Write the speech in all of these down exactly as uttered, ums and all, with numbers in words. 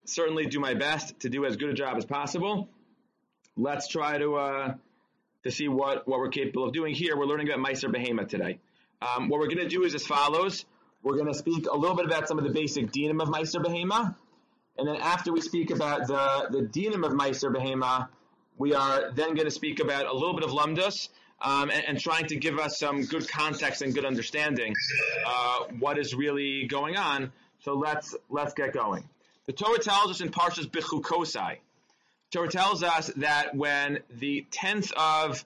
certainly do my best to do as good a job as possible. Let's try to uh, to see what, what we're capable of doing here. We're learning about Meiser Behema today. Um, what we're going to do is as follows. We're going to speak a little bit about some of the basic dinim of Meiser Behema. And then after we speak about the, the dinim of Meiser Behema, we are then going to speak about a little bit of Lamdus um, and, and trying to give us some good context and good understanding uh, what is really going on. So let's let's get going. The Torah tells us in Parshas Bechukosai, Torah tells us that when the tenth of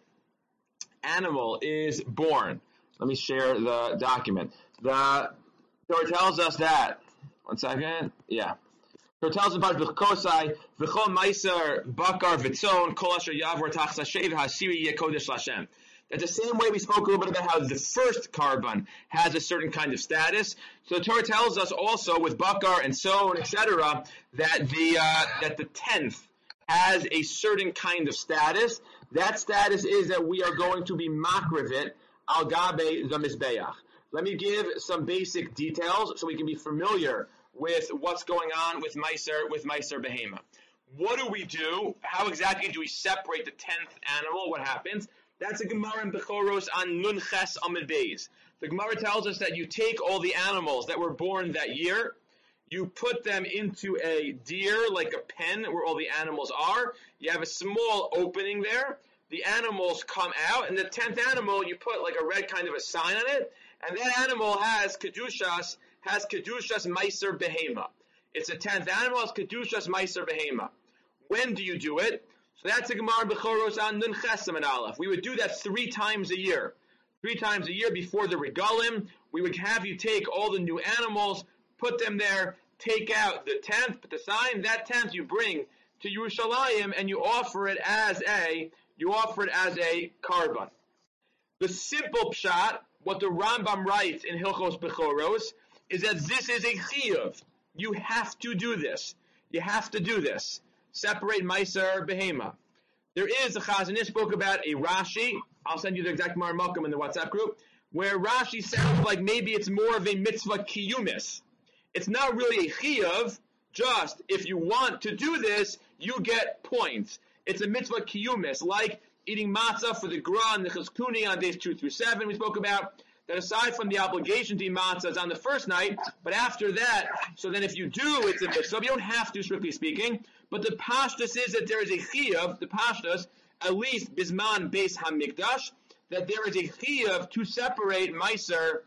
animal is born, let me share the document. The Torah tells us that, one second, yeah. Torah tells us about Bechukosai, V'chol Meiser Bakar V'tzon Kol Asher Yavor Tachas Hashem Hasiri Yekodesh Lashem. That's the same way we spoke a little bit about how the first carbon has a certain kind of status. So the Torah tells us also with Bakar and Son, et cetera, that the uh, that the tenth has a certain kind of status. That status is that we are going to be makrivit al gabe the mizbeach. Let me give some basic details so we can be familiar with what's going on with Meiser with Meiser Behema. What do we do? How exactly do we separate the tenth animal? What happens? That's a Gemara in Bechoros on Nun Ches Amid Beis. The Gemara tells us that you take all the animals that were born that year, you put them into a deer, like a pen where all the animals are. You have a small opening there. The animals come out, and the tenth animal, you put like a red kind of a sign on it, and that animal has Kedushas, has Kedushas Meiser Behema. It's a tenth animal, has Kedushas Meiser Behema. When do you do it? So that's a Gemara Bechoros on Nun Chesam and Aleph. We would do that three times a year. Three times a year before the Regalim, we would have you take all the new animals, put them there, take out the tenth, put the sign, that tenth you bring to Yerushalayim, and you offer it as a, you offer it as a karban. The simple pshat, what the Rambam writes in Hilchos Bechoros, is that this is a chiyuv. You have to do this. You have to do this. Separate Meiser Behema. There is a Chazon Ish spoke about a Rashi. I'll send you the exact Mar Malkum in the WhatsApp group, where Rashi sounds like maybe it's more of a mitzvah kiyumis. It's not really a chiyuv, just if you want to do this, you get points. It's a mitzvah kiyumis, like eating matzah for the Gra and the Chizkuni on days two through seven we spoke about. That aside from the obligation to eat matzahs on the first night, but after that, so then if you do, it's a mitzvah. You don't have to, strictly speaking, but the pashtus is that there is a chiyuv, the pashtus, at least bisman beis hamikdash, that there is a chiyuv to separate meiser,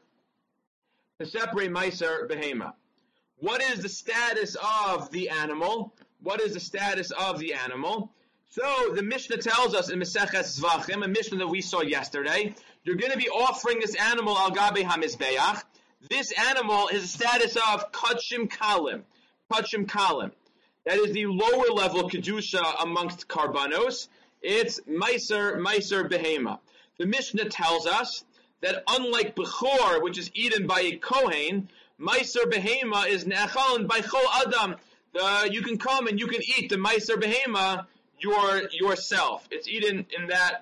to separate meiser behema. What is the status of the animal? What is the status of the animal? So the Mishnah tells us in Maseches Zvachim, a Mishnah that we saw yesterday, you're going to be offering this animal al gabe hamizbeach. This animal is a status of kachim kalim, kachim kalim. That is the lower level kedusha amongst karbanos. It's meiser meiser behema. The Mishnah tells us that unlike bechor, which is eaten by a kohen, meiser behema is ne'achalin by chol adam. The, you can come and you can eat the meiser behema your yourself. It's eaten in that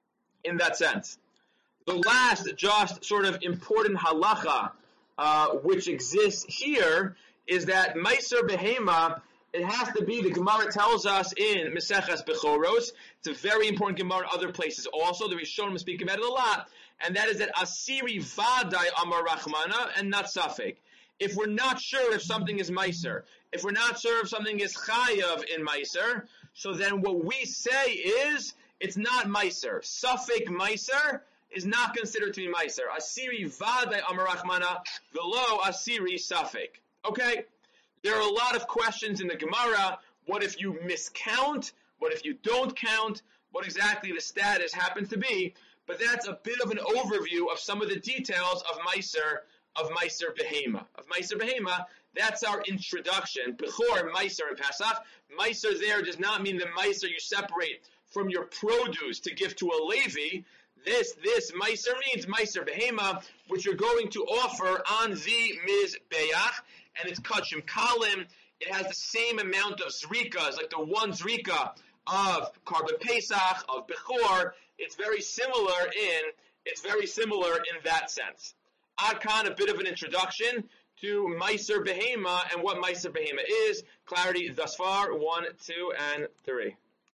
in that sense. The last just sort of important halacha uh, which exists here is that meiser behema, it has to be, the Gemara tells us in Maseches Bechoros, it's a very important Gemara in other places also, the Rishonim speak about it a lot, and that is that asiri vadai amar rachmana and not safek. If we're not sure if something is meiser, if we're not sure if something is chayav in meiser, so then what we say is, it's not meiser. Safek meiser is not considered to be meiser. Asiri vadai amarachmana, below asiri safek. Okay? There are a lot of questions in the Gemara. What if you miscount? What if you don't count? What exactly the status happens to be? But that's a bit of an overview of some of the details of meiser, of Meiser Behema. Of Meiser Behema, that's our introduction. Bechor, Meiser, and Pesach. Meiser there does not mean the Meiser you separate from your produce to give to a Levi. This, this Meiser means Meiser Behema, which you're going to offer on the Mizbeach, and it's Kachim Kalim. It has the same amount of Zrika, like the one Zrika of Karban Pesach, of Bechor. It's very similar in, it's very similar in that sense. Adkan, a bit of an introduction to Meiser Behema and what Meiser Behema is. Clarity thus far, one, two, and three.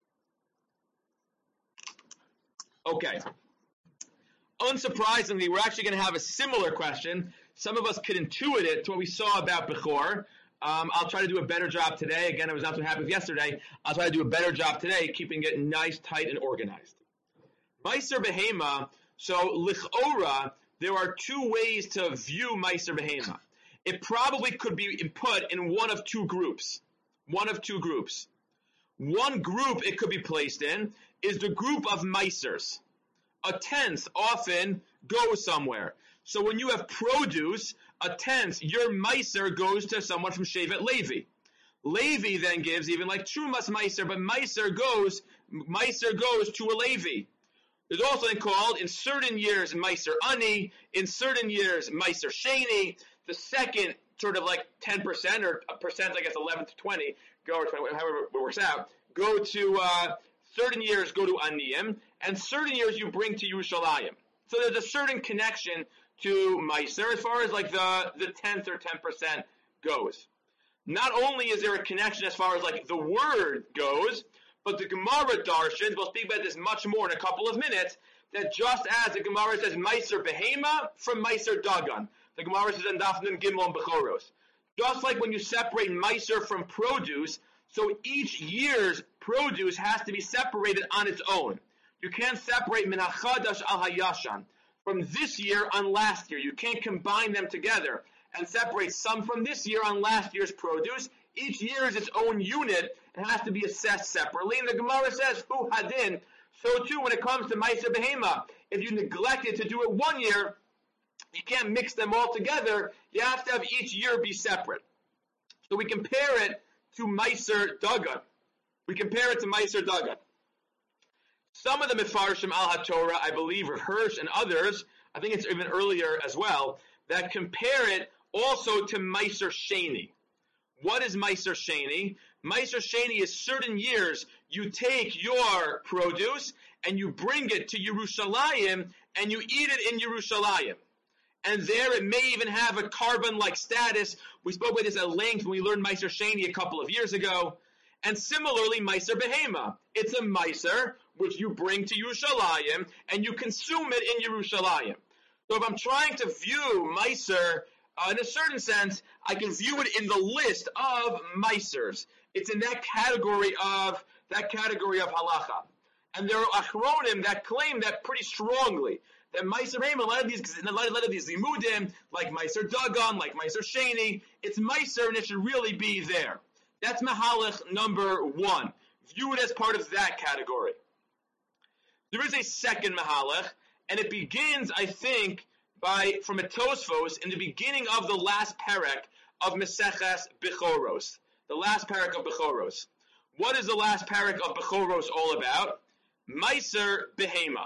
Okay. Unsurprisingly, we're actually going to have a similar question. Some of us could intuit it to what we saw about Bechor. Um, I'll try to do a better job today. Again, I was not so happy with yesterday. I'll try to do a better job today, keeping it nice, tight, and organized. Meiser Behema, so Lichora, there are two ways to view Meiser Behema. It probably could be put in one of two groups. One of two groups. One group it could be placed in is the group of Meisers. A tenth often goes somewhere. So when you have produce, a tenth, your Meiser goes to someone from Shevet Levi. Levi then gives, even like Trumas Meiser, but Meiser goes, Meiser goes to a Levi. There's also then called, in certain years, Meiser Ani, in certain years, Meiser Sheni. The second, sort of like ten percent, or a percent, I guess eleven to twenty, go, or twenty, however it works out, go to, uh, certain years go to Aniyim, and certain years you bring to Yerushalayim. So there's a certain connection to Meiser as far as like the, the tenth or ten percent goes. Not only is there a connection as far as like the word goes, but the Gemara Darshan, we'll speak about this much more in a couple of minutes, that just as the Gemara says Meiser Behema from Meiser Dagan. The Gemara says in Daf Nun Gimel and Bechoros. Just like when you separate Meiser from produce, so each year's produce has to be separated on its own. You can't separate Min HaChadash Al HaYashan. From this year on last year. You can't combine them together and separate some from this year on last year's produce. Each year is its own unit and has to be assessed separately. And the Gemara says, Hu Hadin. So too when it comes to Meiser Behema, if you neglected to do it one year, you can't mix them all together. You have to have each year be separate. So we compare it to Meiser Dagan. We compare it to Meiser Dagan. Some of the Mefarshim al HaTorah, I believe, Rav Hirsch and others, I think it's even earlier as well, that compare it also to Meiser Sheni. What is Meiser Sheni? Meiser Sheni is certain years you take your produce and you bring it to Yerushalayim and you eat it in Yerushalayim. And there it may even have a carbon-like status. We spoke about this at length when we learned Meiser Sheni a couple of years ago. And similarly, Meiser Behema. It's a Meiser which you bring to Yerushalayim and you consume it in Yerushalayim. So if I'm trying to view Meiser, uh, in a certain sense, I can view it in the list of Meisers. It's in that category of that category of halacha. And there are achronim that claim that pretty strongly. That Meiser Behema, a lot of these, a lot of these limudim, like Meiser Dagan, like Meiser Sheni, it's Meiser and it should really be there. That's Mahalach number one. View it as part of that category. There is a second Mahalach, and it begins, I think, by from a Tosfos in the beginning of the last parak of Meseches Bechoros. The last parak of Bechoros. What is the last parak of Bechoros all about? Meiser Behema.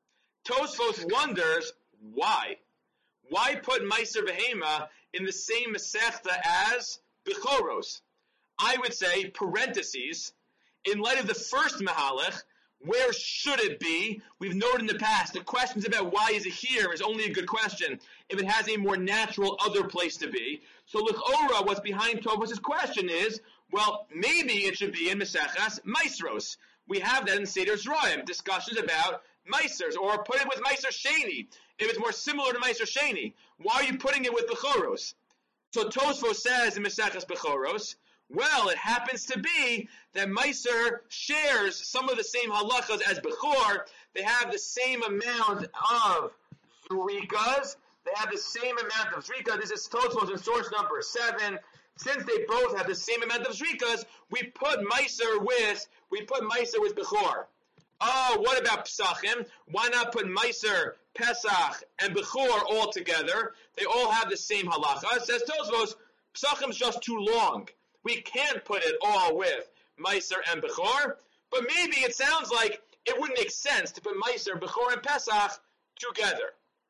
Tosfos wonders why. Why put Meiser Behema in the same Masechta as Bechoros? I would say, parentheses, in light of the first Mahalach, where should it be? We've noted in the past, the questions about why is it here is only a good question if it has a more natural other place to be. So L'chora, what's behind Tosfos' question is, well, maybe it should be in Meseches Meisros. We have that in Seder Zerayim, discussions about Meisers, or put it with Meiser Sheni, if it's more similar to Meiser Sheni. Why are you putting it with Bechoros? So Tosfos says in Meseches Bechoros, well, it happens to be that Meiser shares some of the same halachas as Bechor. They have the same amount of zrikas. They have the same amount of zrikas. This is Tosfos in source number seven. Since they both have the same amount of zrikas, we put Meiser with we put Meiser with Bechor. Oh, what about Pesachim? Why not put Meiser, Pesach, and Bechor all together? They all have the same halacha. It says Tosfos, Pesachim's just too long. We can't put it all with Meiser and Bechor, but maybe it sounds like it wouldn't make sense to put Meiser, Bechor, and Pesach together.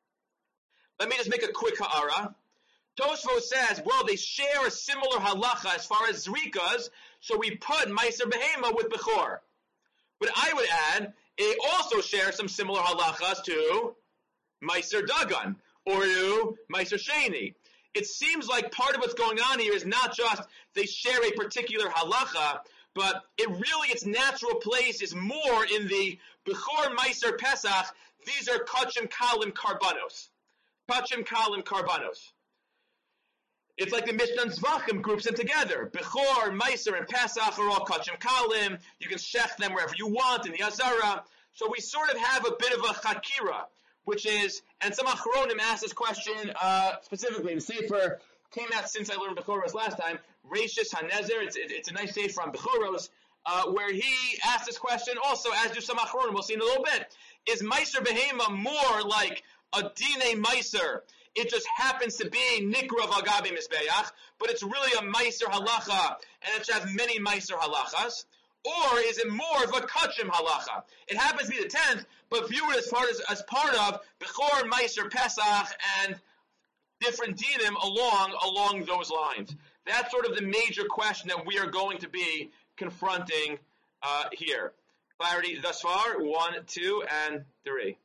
Let me just make a quick ha'ara. Tosfos says, well, they share a similar halacha as far as zrikas, so we put Meiser Behema with Bechor. But I would add, it also shares some similar halachas to Meiser Dagan, or to Meiser Sheni. it seems like part of what's going on here is not just they share a particular halacha, but it really, its natural place is more in the Bechor Meiser Pesach. These are Kachim Kalim Karbanos. Kachim Kalim Karbanos. It's like the Mishnah and Zvachim groups them together. Bechor, Meiser, and Pesach are all Kachim Kalim. You can shech them wherever you want in the Azara. So we sort of have a bit of a chakira, which is, and some Achronim asked this question uh, specifically. The Sefer came out since I learned Bechoros last time. Reishis HaNezer, it's, it, it's a nice Sefer on Bechoros, uh, where he asked this question also, as do some Achronim, we'll see in a little bit. Is Meiser Behema more like a Dine Meiser? It just happens to be Nikra Vagabi Mizbeach, but it's really a Meiser Halacha, and it should have many Meiser Halachas. Or is it more of a Kachim Halacha? It happens to be the tenth, but view it as part, as, as part of Bechor, Meiser, Pesach, and different dinim along, along those lines. That's sort of the major question that we are going to be confronting uh, here. Clarity thus far? One, two, and three.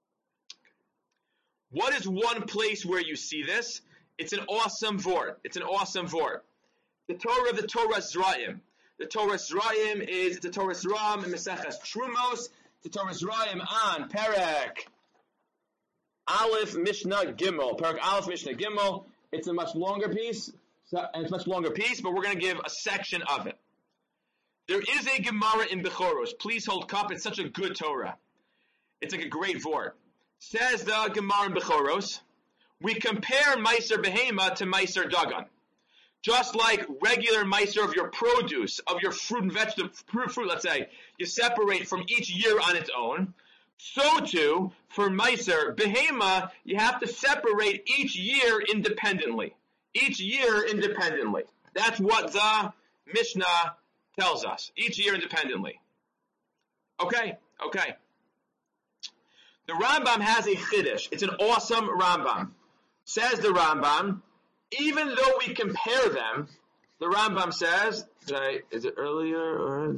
What is one place where you see this? It's an awesome vort. It's an awesome vort. The Torah of the Torah Zra'im. The Torah Zra'im is the Torah Zra'im in Meseches Trumos. The Torah Zra'im on Perek Aleph Mishnah Gimel. Perek Aleph Mishnah Gimel. It's a much longer piece. So, and it's a much longer piece, but we're going to give a section of it. There is a Gemara in Bechoros. Please hold cup. It's such a good Torah. It's like a great vort. Says the Gemara in Bechoros, we compare Meiser Behema to Meiser Dagan. Just like regular Meiser of your produce, of your fruit and vegetable, fruit, fruit, let's say, you separate from each year on its own, so too, for Meiser Behema, you have to separate each year independently. Each year independently. That's what the Mishnah tells us. Each year independently. Okay, okay. The Rambam has a chiddush. It's an awesome Rambam. Says the Rambam, even though we compare them, the Rambam says, did I, is it earlier or?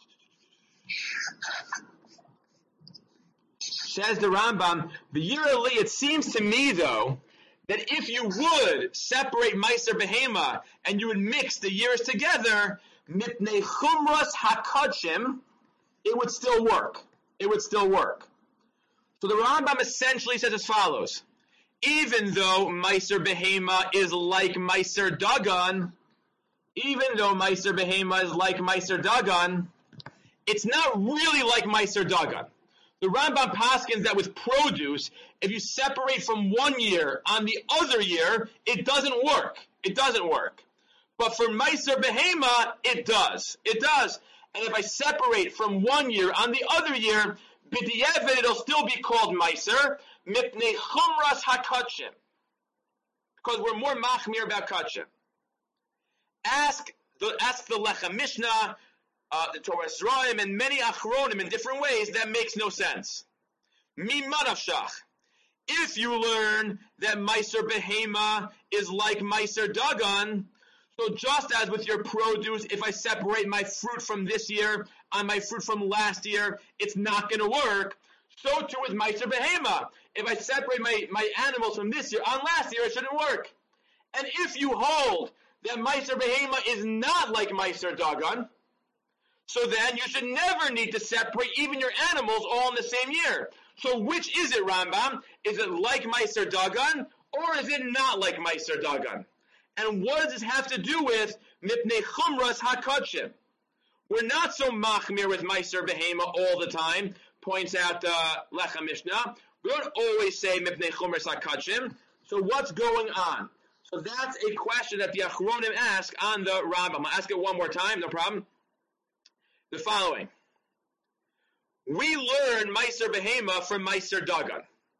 Says the Rambam, the Yerali, it seems to me though, that if you would separate Meiser Behema and you would mix the years together, Mipnei Chumras HaKadshim, it would still work. It would still work. So the Rambam essentially says as follows. Even though Meiser Behema is like Meiser Dagan, even though Meiser Behema is like Meiser Dagan, it's not really like Meiser Dagan. The Rambam paskins that with produce, if you separate from one year on the other year, it doesn't work. It doesn't work. But for Meiser Behema, it does. It does. And if I separate from one year on the other year, B'di'evet, it'll still be called Meiser, Mipnei Chumras HaKadshim. Because we're more machmir about Kadshim. Ask the, ask the Lechem Mishnah, uh, the Torah Zra'im, and many Achronim in different ways, that makes no sense. Mimanavshach. If you learn that Meiser Behema is like Meiser Dagan, so just as with your produce, if I separate my fruit from this year on my fruit from last year, it's not going to work. So too with Meiser Behema. If I separate my, my animals from this year on last year, it shouldn't work. And if you hold that Meiser Behema is not like Meiser Dagan, so then you should never need to separate even your animals all in the same year. So which is it, Rambam? Is it like Meiser Dagan, or is it not like Meiser Dagan? And what does this have to do with Mipnei Chumras HaKadshim? We're not so machmir with Meiser Behema all the time, points out uh, Lechem Mishnah. We don't always say Mipnei Chumras HaKadshim. So what's going on? So that's a question that the Achronim ask on the Rambam. I'll ask it one more time, no problem. The following. We learn Meiser Behema from Meiser Dagan.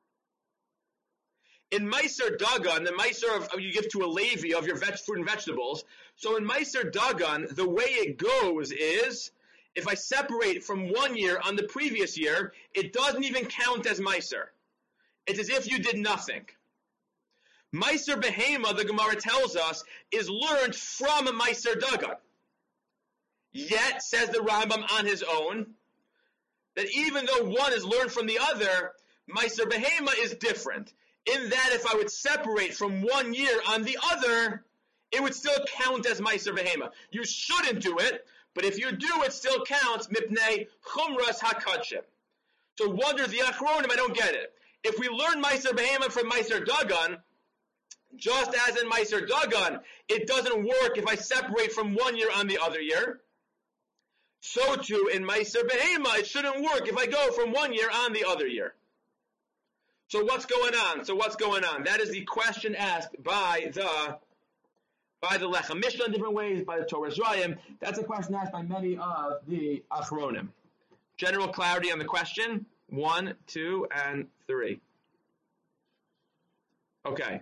In Meiser Dagan, the Meiser of, you give to a Levi of your veg, fruit and vegetables. So in Meiser Dagan, the way it goes is, if I separate from one year on the previous year, it doesn't even count as Meiser. It's as if you did nothing. Meiser Behema, the Gemara tells us, is learned from Meiser Dagan. Yet, says the Rambam on his own, that even though one is learned from the other, Meiser Behema is different. in that if I would separate from one year on the other, it would still count as Meiser Behema. You shouldn't do it, but if you do, it still counts Mipnei Chumras HaKadshim. So wonder the Achronim, I don't get it. If we learn Meiser Behema from Meiser Dagan, just as in Meiser Dagan, it doesn't work if I separate from one year on the other year. So too in Meiser Behema, it shouldn't work if I go from one year on the other year. So what's going on? So what's going on? That is the question asked by the by the Lechem Mishnah in different ways, by the Torah Zrayim. That's a question asked by many of the Achronim. General clarity on the question, one, two, and three. Okay.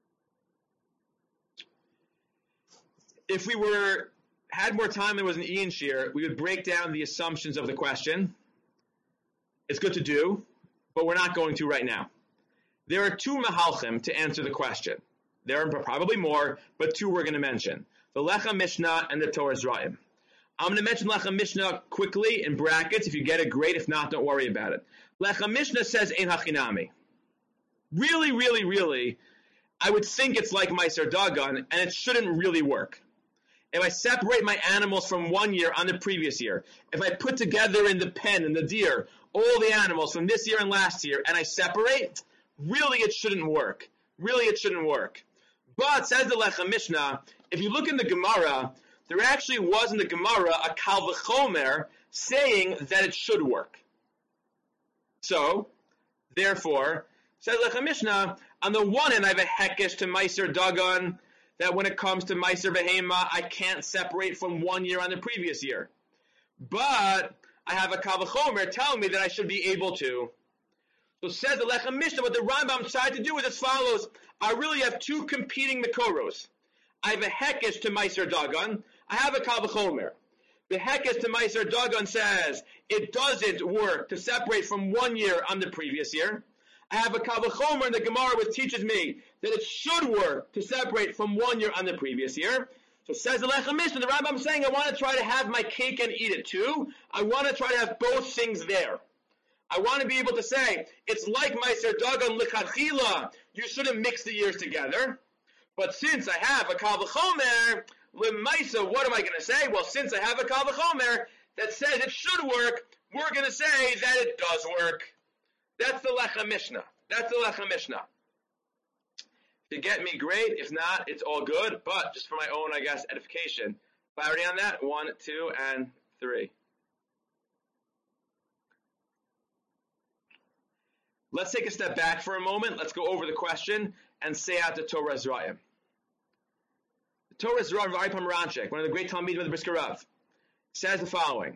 If we were had more time than was an Ian Shear, we would break down the assumptions of the question. It's good to do, but we're not going to right now. There are two Mahalchim to answer the question. There are probably more, but two we're going to mention. The Lechem Mishnah and the Torah Zrayim. I'm going to mention Lechem Mishnah quickly in brackets. If you get it, great. If not, don't worry about it. Lechem Mishnah says Ein Hachinami. Really, really, really, I would think it's like Meiser Dagan, and it shouldn't really work. If I separate my animals from one year on the previous year, if I put together in the pen and the deer all the animals from this year and last year, and I separate, really it shouldn't work. Really it shouldn't work. But, says the Lechem Mishnah, if you look in the Gemara, there actually was in the Gemara a Kal V'chomer saying that it should work. So, therefore, says Lechem Mishnah, on the one hand I have a hekesh to Meiser Dagan, that when it comes to Meiser Behema, I can't separate from one year on the previous year. But I have a Kal V'chomer telling me that I should be able to. So says the Lechem Mishnah, what the Rambam tried to do is as follows. I really have two competing Mekoros. I have a Hekesh to Meiser Dagan. I have a Kal V'chomer. The Hekesh to Meiser Dagan says it doesn't work to separate from one year on the previous year. I have a Kal V'chomer in the Gemara which teaches me that it should work to separate from one year on the previous year. So says the Lechem Mishnah, the Rambam is saying I want to try to have my cake and eat it too. I want to try to have both things there. I want to be able to say, it's like Meiser Dagan L'chadchila, you shouldn't mix the years together. But since I have a Kal V'chomer, L'maisa, what am I going to say? Well, since I have a Kal V'chomer that says it should work, we're going to say that it does work. That's the Lechem Mishnah. That's the Lechem Mishnah. If you get me, great. If not, it's all good. But just for my own, I guess, edification. Clarity on that? One, two, and three. Let's take a step back for a moment. Let's go over the question and say out the Torah Zrayim. The Torah Zrayim, Vari Pomeranchik, one of the great Talmidim of the Brisker Rav, says the following.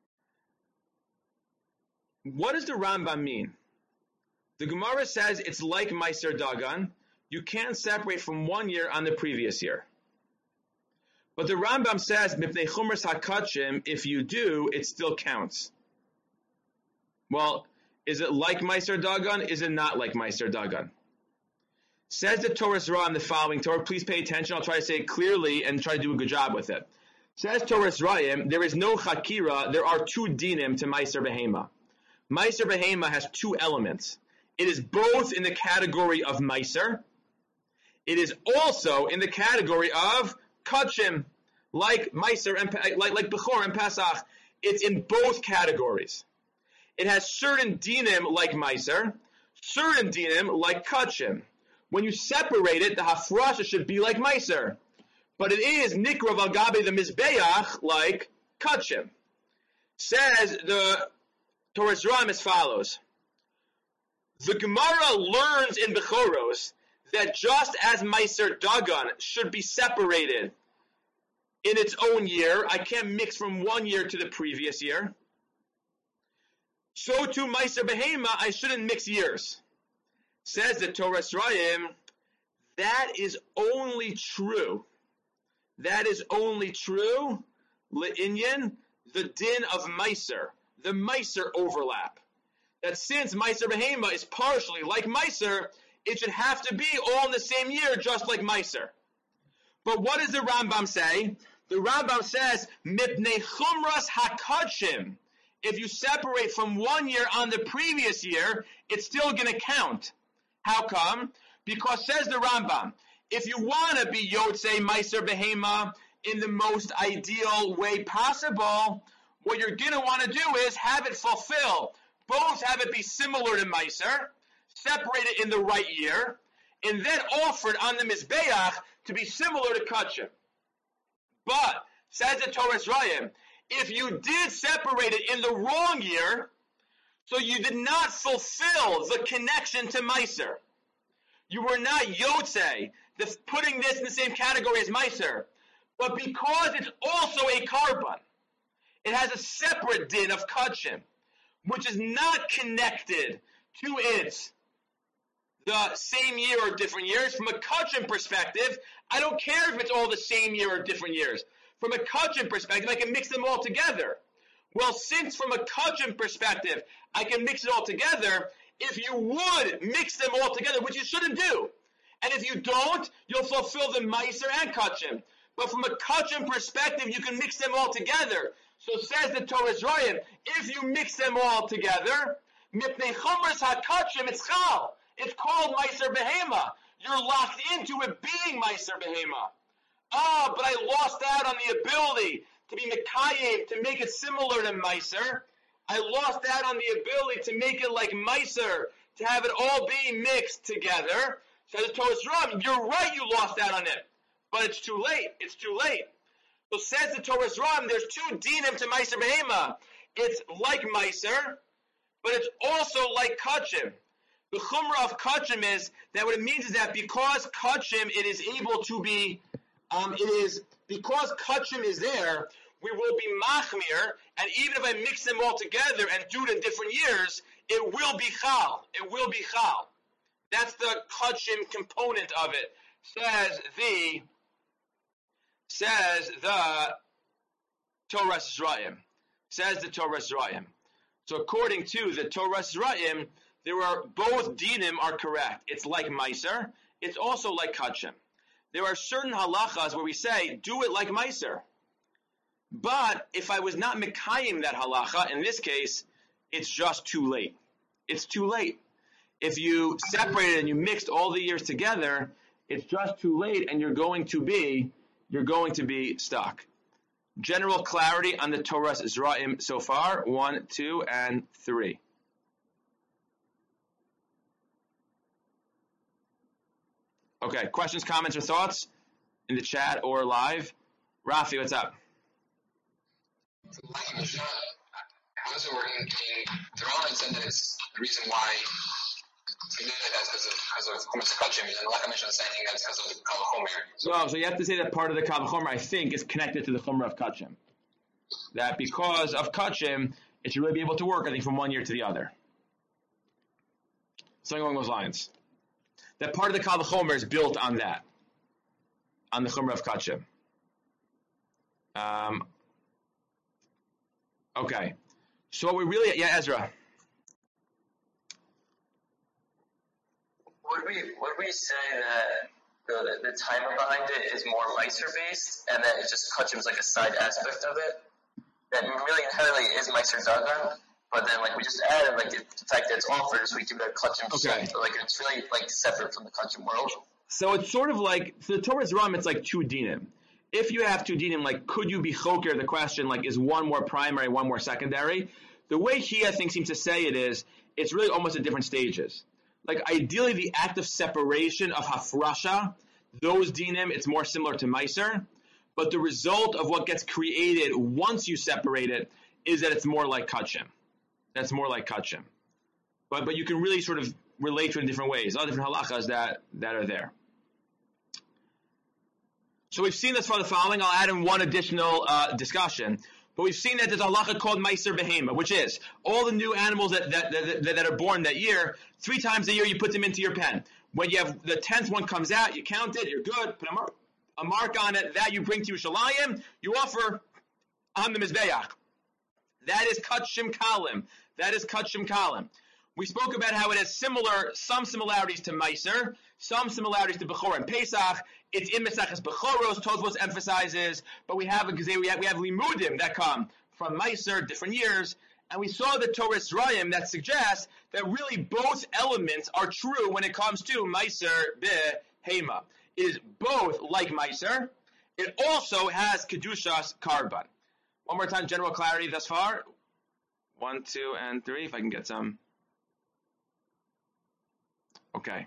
What does the Rambam mean? The Gemara says it's like Meiser Dagan. You can't separate from one year on the previous year. But the Rambam says, Mipnei Chumras HaKadshim, if you do, it still counts. Well, is it like Meiser Dagan? Is it not like Meiser Dagan? Says the Torah Zrayim the following. Torah, please pay attention. I'll try to say it clearly and try to do a good job with it. Says Torah Zrayim, there is no Chakira. There are two dinim to Meiser Behema. Meiser Behema has two elements. It is both in the category of Meiser. It is also in the category of Kadshim, like Meiser and like like Bechor and Pesach. It's in both categories. It has certain dinim like Meiser, certain dinim like Kadshim. When you separate it, the hafrasha should be like Meiser, but it is Nikrav al Gabi the Mizbeach like Kadshim. Says the Torah Zrayim as follows. The Gemara learns in Bechoros that just as Meiser Dagan should be separated in its own year, I can't mix from one year to the previous year, so too Meiser Behema, I shouldn't mix years. Says the Torah Zrayim, that is only true. That is only true, Le'inyan, the din of Meiser, the Meiser overlap. That since Meiser Behema is partially like Meiser, it should have to be all in the same year, just like Meiser. But what does the Rambam say? The Rambam says, Mipnei Chumras HaKadshim. If you separate from one year on the previous year, it's still going to count. How come? Because says the Rambam, if you want to be Yotzei Meiser Behema in the most ideal way possible, what you're going to want to do is have it fulfill. Both have it be similar to Meiser, separate it in the right year, and then offer it on the Mizbeach to be similar to Kachim. But, says the Torah Yisrael, if you did separate it in the wrong year, so you did not fulfill the connection to Meiser, you were not Yotzei, the, putting this in the same category as Meiser, but because it's also a Karban, it has a separate din of Kachim, which is not connected to its the same year or different years. From a Kachim perspective, I don't care if it's all the same year or different years. From a Kachim perspective, I can mix them all together. Well, since from a Kachim perspective, I can mix it all together, if you would mix them all together, which you shouldn't do, and if you don't, you'll fulfill the Meiser and Kachim. But from a Kachim perspective, you can mix them all together. So says the Torah Yisrael, if you mix them all together, Mipnei Chumras HaKachim, it's Chal. It's called Meiser Behema. You're locked into it being Meiser Behema. Ah, but I lost out on the ability to be Mekayim, to make it similar to Meiser. I lost out on the ability to make it like Meiser, to have it all be mixed together. Says the Torah Yisrael, you're right, you lost out on it. But it's too late. It's too late. So says the Torah Yisrael, there's two dinim to Meiser Behema. It's like Meiser, but it's also like Kachim. The chumrah of Kachim is that what it means is that because Kachim, it is able to be, um, it is, because Kachim is there, we will be machmir, and even if I mix them all together and do it in different years, it will be chal. It will be chal. That's the Kachim component of it. Says the, says the Torah Yisrael. Says the Torah Yisrael. So according to the Torah Yisrael, there are both dinim are correct. It's like Meiser. It's also like Kachim. There are certain halachas where we say, do it like Meiser. But if I was not Mekayim that halacha, in this case, it's just too late. It's too late. If you separated and you mixed all the years together, it's just too late and you're going to be, you're going to be stuck. General clarity on the Torah Zra'im so far. One, two, and three. Okay, questions, comments, or thoughts in the chat or live? Rafi, what's up? How is it working? The Rambam said that it's the reason why he did it as because of Chumash Kachim, and like I mentioned, saying that's because of the Kal Chomer. No, so you have to say that part of the Kal Chomer, I think, is connected to the Chomer of Kachim. That because of Kachim, it should really be able to work, I think, from one year to the other. Something along those lines. That part of the Kal Chomer is built on that, on the Chomer of Kachim. Um. Okay, so what we really, yeah, Ezra. Would we would we say that the the timer behind it is more Meiser based, and that it just Kachim like a side aspect of it that really inherently is Meiser Dagan, but then like we just added like the fact that it's offered, so we give it a Kachim okay. So like it's really like separate from the Kachim world. So it's sort of like for the Torah's Ram, it's like two dinim. If you have two dinim, like, could you be choker? The question, like, is one more primary, one more secondary? The way he, I think, seems to say it is, it's really almost at different stages. Like, ideally, the act of separation of hafrasha, those dinim, it's more similar to Meiser. But the result of what gets created once you separate it is that it's more like Kachim. That's more like Kachim. But but you can really sort of relate to it in different ways. All different halachas that, that are there. So we've seen this for the following. I'll add in one additional uh, discussion. But we've seen that there's a halacha called Meiser Behema, which is all the new animals that, that, that, that are born that year, three times a year you put them into your pen. When you have the tenth one comes out, you count it, you're good, put a mark, a mark on it, that you bring to Yerushalayim, you offer on the Mizbeach. That is Kachim Kalim. That is Kachim Kalim. We spoke about how it has similar, some similarities to Meiser, some similarities to Bechor and Pesach. It's in Meseches Bechoros, Tosfos emphasizes, but we have a we have, we have limudim that come from Meiser, different years, And we saw the Torah's Rayim that suggests that really both elements are true when it comes to Meiser Behema. It is both like Meiser. It also has Kedushas Karban. One more time, general clarity thus far. One, two, and three, if I can get some. Okay.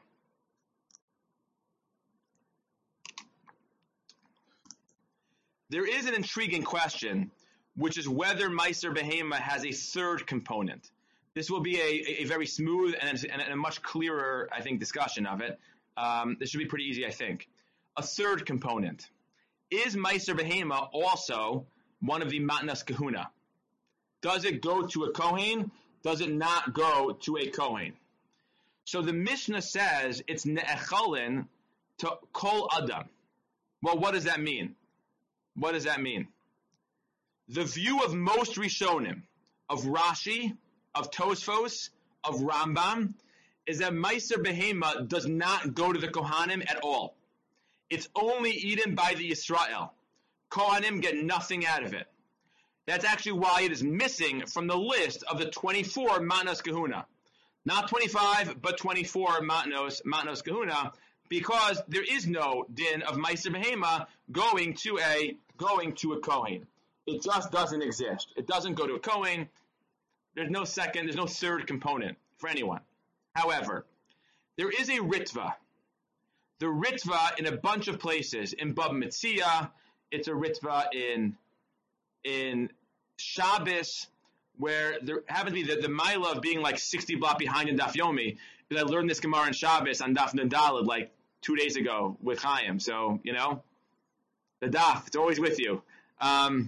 There is an intriguing question, which is whether Meiser Behema has a third component. This will be a, a very smooth and, and a much clearer, I think, discussion of it. Um, this should be pretty easy, I think. A third component. Is Meiser Behema also one of the Matnas Kahuna? Does it go to a Kohen? Does it not go to a Kohen? So the Mishnah says it's Ne'echalin to Kol Adam. Well, what does that mean? What does that mean? The view of most Rishonim, of Rashi, of Tosfos, of Rambam, is that Meiser Behema does not go to the Kohanim at all. It's only eaten by the Yisrael. Kohanim get nothing out of it. That's actually why it is missing from the list of the twenty-four Matnos Kahuna. Not twenty-five, but twenty-four Matnos, Matnos Kahuna, because there is no din of Meiser Behema going to a going to a Kohen. It just doesn't exist. It doesn't go to a Kohen. There's no second, there's no third component for anyone. However, there is a Ritva. The Ritva in a bunch of places. In Bab Metzia, it's a Ritva in in Shabbos, where there happens to be the, the Mila of being like sixty block behind in Daf Yomi, because I learned this Gemara in Shabbos on Daf Nandalad like two days ago with Chaim. So, you know, the Daf, it's always with you. Um,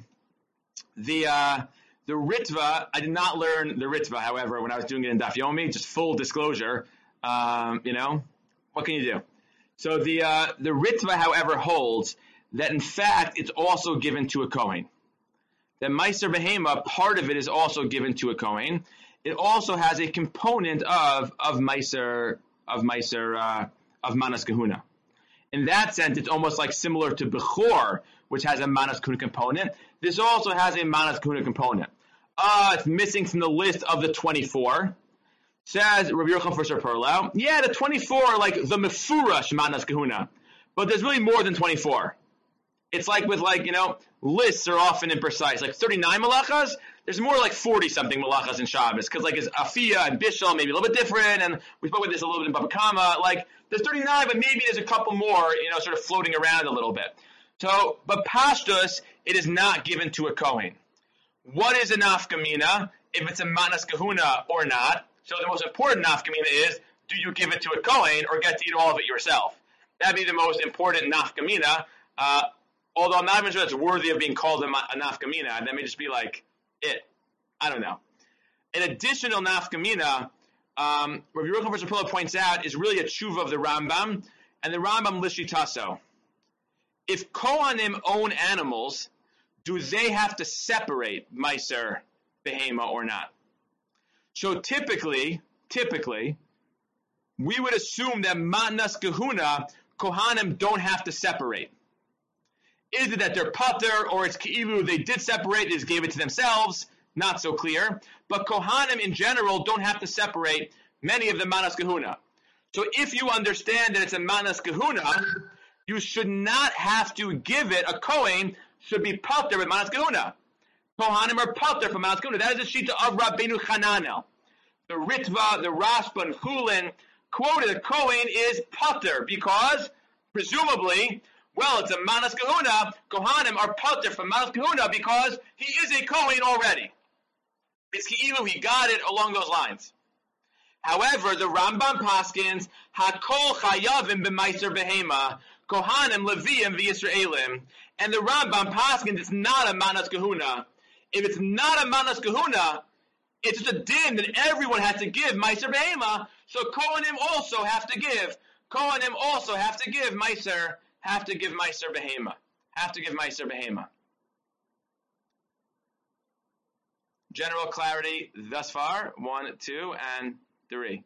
the uh, the Ritva, I did not learn the Ritva, however, when I was doing it in Daf Yomi, just full disclosure. Um, you know, what can you do? So the uh, the Ritva, however, holds that in fact it's also given to a Kohen. That Meiser Behema, part of it is also given to a Kohen. It also has a component of of Meiser of Meiser uh, of Manas Kahuna. In that sense, it's almost like similar to Bechor, which has a Manas Kahuna component. This also has a Manas Kahuna component. Uh, it's missing from the list of the twenty-four. Says Rabbi Yochanan Furser Perlau, yeah, the twenty-four are like the Mefurash Manas Kahuna, but there's really more than twenty-four. It's like with like, you know, lists are often imprecise. Like thirty-nine malachas, there's more like forty-something malachas in Shabbos, because like it's Afiyah and Bishul, maybe a little bit different, and we spoke about this a little bit in Baba Kama. Like, there's thirty-nine, but maybe there's a couple more, you know, sort of floating around a little bit. So, but Pashtus, it is not given to a Kohen. What is a nafkamina, if it's a Matnas Kahuna or not? So the most important nafkamina is, do you give it to a Kohen or get to eat all of it yourself? That'd be the most important nafkamina. Uh, although I'm not even sure that's worthy of being called a, a nafkamina. That may just be like it. I don't know. An additional nafkamina, um, Rabbi Yochanan Furser Perlau points out, is really a tshuva of the Rambam, and the Rambam Lishitaso. If Kohanim own animals, do they have to separate Meiser Behema or not? So typically, typically, we would assume that Matnas Kahuna, Kohanim don't have to separate. Is it that they're pater, or it's Keilu, they did separate, they just gave it to themselves? Not so clear. But Kohanim in general don't have to separate many of the Matnas Kahuna. So if you understand that it's a Matnas Kahuna, you should not have to give it, a Kohen should be pater with Matnas Kahuna. Kohanim are pater for Matnas Kahuna. That is the shita of Rabbeinu Hananel. The Ritva, the Rashba, and Chulin quoted that Kohen is pater because, presumably, well, it's a Matnas Kahuna. Kohanim are pater for Matnas Kahuna because he is a Kohen already. It's Ki'ilu, he got it along those lines. However, the Rambam paskins, Hakol Chayavim b'Meiser Behema, Kohanim, Leviim, v'Yisraelim. And the Rambam paskins, it's not a Matnas Kahuna. If it's not a Matnas Kahuna, it's just a din that everyone has to give Meiser Behema, so Kohanim also have to give. Kohanim also have to give Meiser, have to give Meiser Behema. Have to give Meiser Behema. General clarity thus far, one, two, and three.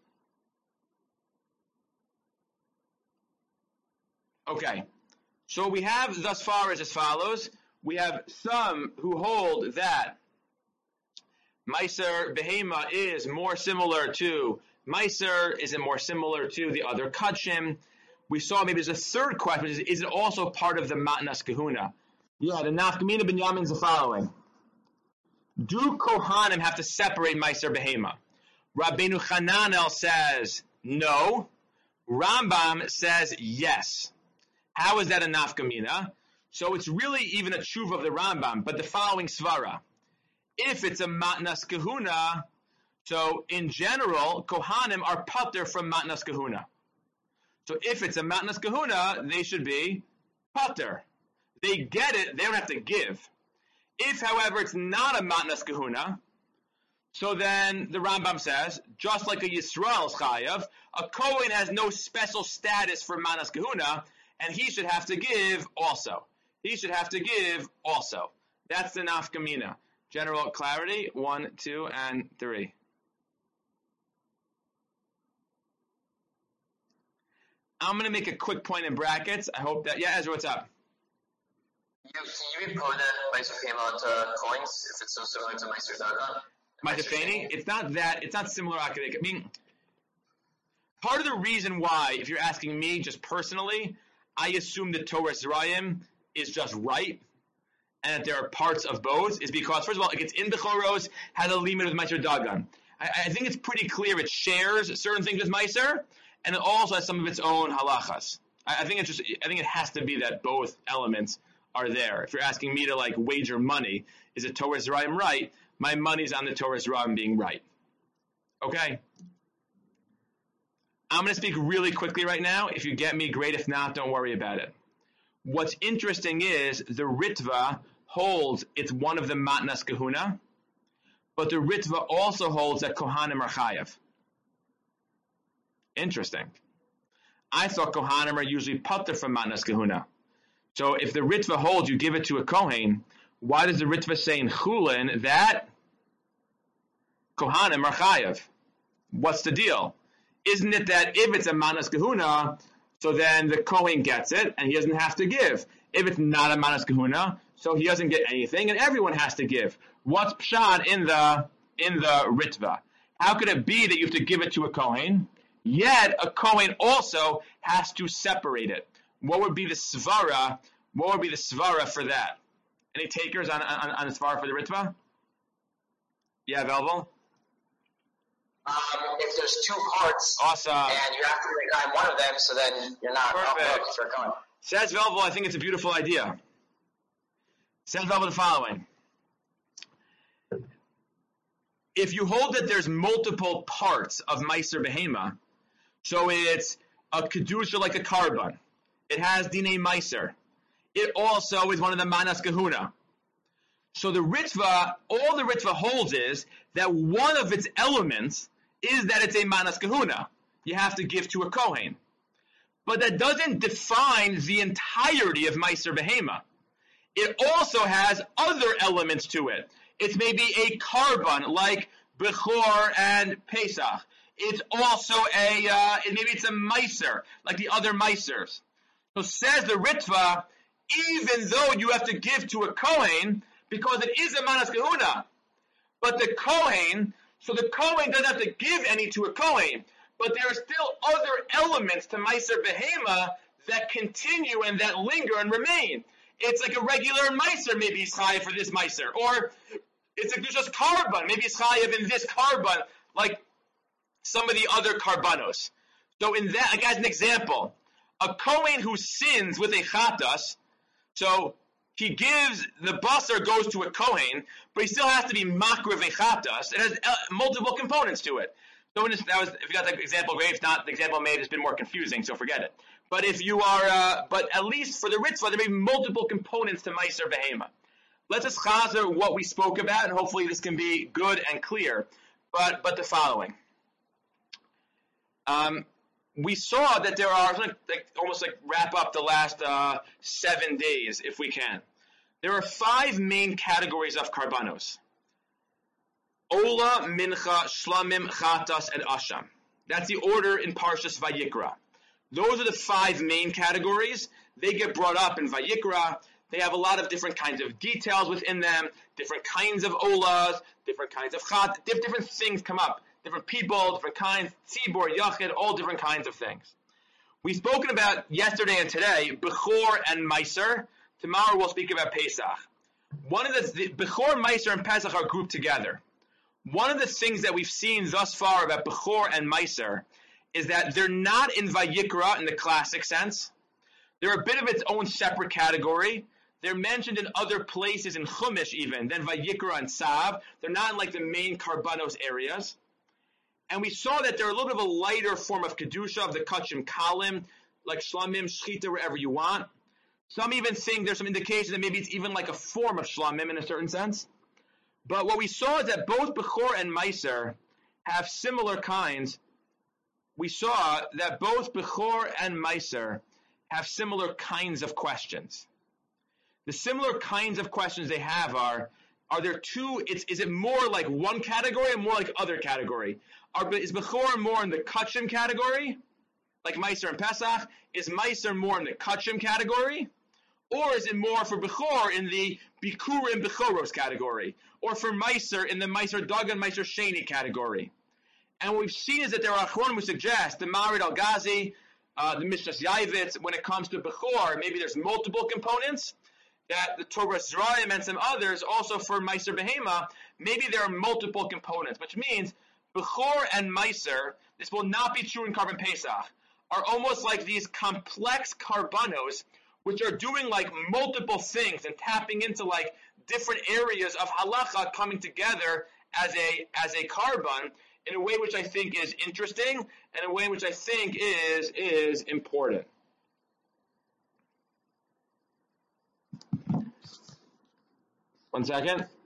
Okay, so we have thus far is as follows. We have some who hold that Meiser Behema is more similar to Meiser? Is it more similar to the other Kachim? We saw maybe there's a third question, which is, is it also part of the Matnas Kahuna? Yeah, the Nafkamina Binyamin is the following. Do Kohanim have to separate Meiser Behema? Rabbeinu Hananel says no. Rambam says yes. How is that a Nafkamina? So it's really even a tshuva of the Rambam, but the following svara. If it's a Matnas Kahuna, so in general, Kohanim are pater from Matnas Kahuna. So if it's a Matnas Kahuna, they should be pater. They get it, they don't have to give. If, however, it's not a Matnas Kahuna, so then the Rambam says, just like a Yisrael's chayav, a Kohen has no special status for Matnas Kahuna, and he should have to give also. He should have to give also. That's the nafkamina. General clarity, one, two, and three. I'm going to make a quick point in brackets. I hope that, yeah, Ezra, what's up? You, can you report that Meiser Behema to coins if it's so similar to Meiser Dagan? Meiser Feni? It's not that, it's not similar. I mean, part of the reason why, if you're asking me just personally, I assume that Torah Zerayim is just right, and that there are parts of both, is because, first of all, it gets in Bechoros, has a limit with Meiser Dagan. I, I think it's pretty clear it shares certain things with Meiser, and it also has some of its own halachas. I, I think it's just, I think it has to be that both elements are there. If you're asking me to like wager money, is it Torah Zerayim right? My money's on the Torah Zerayim being right. Okay? I'm going to speak really quickly right now. If you get me, great. If not, don't worry about it. What's interesting is the Ritva holds it's one of the Matnas Kahuna, but the Ritva also holds that Kohanim are Chayav. Interesting. I thought Kohanim are usually pater from Matnas Kahuna. So if the Ritva holds you give it to a Kohen, why does the Ritva say in Chulin that Kohanim are Chayav? What's the deal? Isn't it that if it's a Matnas Kahuna, so then the Kohen gets it, and he doesn't have to give. If it's not a Matnas Kahuna, so he doesn't get anything, and everyone has to give. What's Pshat in the in the Ritva? How could it be that you have to give it to a Kohen, yet a Kohen also has to separate it? What would be the Svara? What would be the Svara for that? Any takers on, on, on the Svara for the Ritva? Yeah, Velvel? Um, if there's two parts, awesome, and you have to recline one of them, so then you're not off the hook for going. Says Velvel, I think it's a beautiful idea. Says Velvel the following. If you hold that there's multiple parts of Meiser Behema, so it's a Kedusha like a Karban, it has Dinei Meiser, it also is one of the Manas Kahuna. So the Ritva, all the Ritva holds is that one of its elements is that it's a Manas Kahuna. You have to give to a Kohen. But that doesn't define the entirety of Meiser Behema. It also has other elements to it. It's maybe a Karban, like Bechor and Pesach. It's also a, uh, maybe it's a Meiser, like the other Meisers. So says the Ritva, even though you have to give to a Kohen, because it is a Manas Kahuna. But the Kohen, so the Kohen doesn't have to give any to a Kohen, but there are still other elements to Meiser Behema that continue and that linger and remain. It's like a regular Meiser, maybe he's chayav for this Meiser. Or it's like just Karban, maybe he's chayav in this Karban, like some of the other Karbanos. So in that, like as an example, a Kohen who sins with a Chatas, so he gives, the basar goes to a Kohen, but he still has to be makriv echatas. It has uh, multiple components to it. So when that was, if you got the example great, if not, the example made has been more confusing, so forget it. But if you are, uh, but at least for the Ritzvah, there may be multiple components to Meiser Behema. Let's just chazer what we spoke about, and hopefully this can be good and clear. But but the following. Um, we saw that there are, like, like, almost like wrap up the last uh, seven days, if we can. There are five main categories of karbanos. Ola, Mincha, Shlamim, Chatas, and Asham. That's the order in Parshas Vayikra. Those are the five main categories. They get brought up in Vayikra. They have a lot of different kinds of details within them, different kinds of Olas, different kinds of chat, different things come up. Different people, different kinds, tzibor, yachid, all different kinds of things. We've spoken about yesterday and today, Bechor and Meiser. Tomorrow we'll speak about Pesach. One of the, the Bechor, Meiser, and Pesach are grouped together. One of the things that we've seen thus far about Bechor and Meiser is that they're not in Vayikra in the classic sense. They're a bit of its own separate category. They're mentioned in other places in Chumash even than Vayikra and Tzav. They're not in like the main Karbanos areas. And we saw that they're a little bit of a lighter form of Kedusha, of the Kachim Kalim, like Shlamim, Shchita, wherever you want. Some even think there's some indication that maybe it's even like a form of Shlamim in a certain sense. But what we saw is that both Bechor and Meiser have similar kinds. We saw that both Bechor and Meiser have similar kinds of questions. The similar kinds of questions they have are, are there two, it's, is it more like one category or more like other category? Are, is Bechor more in the Kachim category, like Meiser and Pesach? Is Meiser more in the Kachim category? Or is it more for Bechor in the Bikurim Bechoros category? Or for Meiser in the Meiser Dagan, Meiser Sheni category? And what we've seen is that there are Achronim who suggest, the Marid Al-Ghazi, uh, the Mishnas Yavitz, when it comes to Bechor, maybe there's multiple components, that the Torah Zerayim and some others, also for Meiser Behema, maybe there are multiple components, which means Bechor and Meiser, this will not be true in Karban Pesach, are almost like these complex Karbanos, which are doing like multiple things and tapping into like different areas of halacha coming together as a as a Karban in a way which I think is interesting and a way which I think is is important. One second.